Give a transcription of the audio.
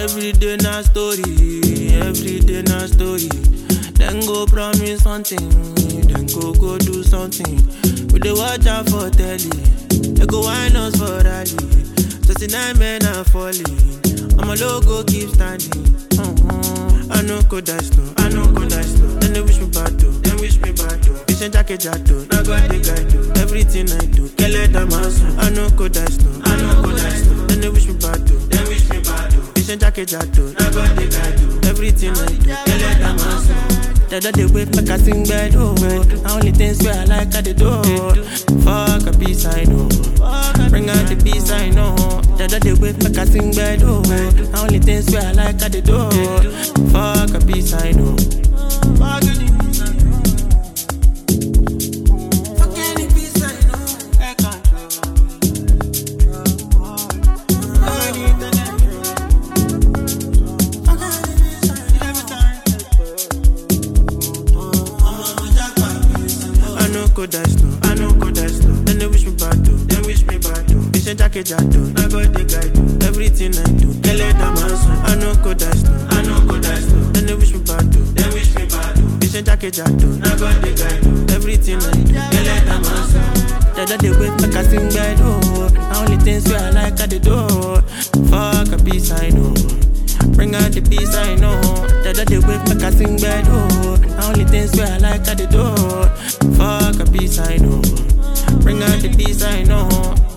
Every day na story, every day na story. Then go promise something, then go do something. We dey watch out for telly, they go whine us for rally. 39 men are falling, I'm a logo keep standing. I know go die slow, I know go die slow. Then they wish me bad too, then wish me bad too. They send jacket jato, now God the guy do. Everything I do, kill it I'm awesome. I know go die slow, I know go die slow. Then they wish me bad too, then wish me bad too. They send jacket jato, now God the guy do. Everything I do, kill it I'm awesome. Dada they wait make I sing bed, oh. I only things where I like I they do. Fuck a peace I know, bring out the peace I know. Dada they wait make I sing bed, oh. I only things where I like I they do. Fuck a peace I know. Fuck any peace I know. Fuck any peace I know. I can't go die slow, I know go die slow. Then they wish me bad too, then wish me bad too. They send jacket jato, I got the guy do. Everything I do, kill it I'm awesome. I know go die slow, I know go die slow. Then they wish me bad too, then wish me bad too. They send jacket jato, I got the guy do. Everything I do, kill it I'm awesome. Dada they wait make I sing bed, oh. I only things where I like I they do. Fuck a peace I know, bring out the peace I know. Dada they wait make I sing bed, oh. I only things where I like I they do. Fuck a peace I know, bring out the peace I know.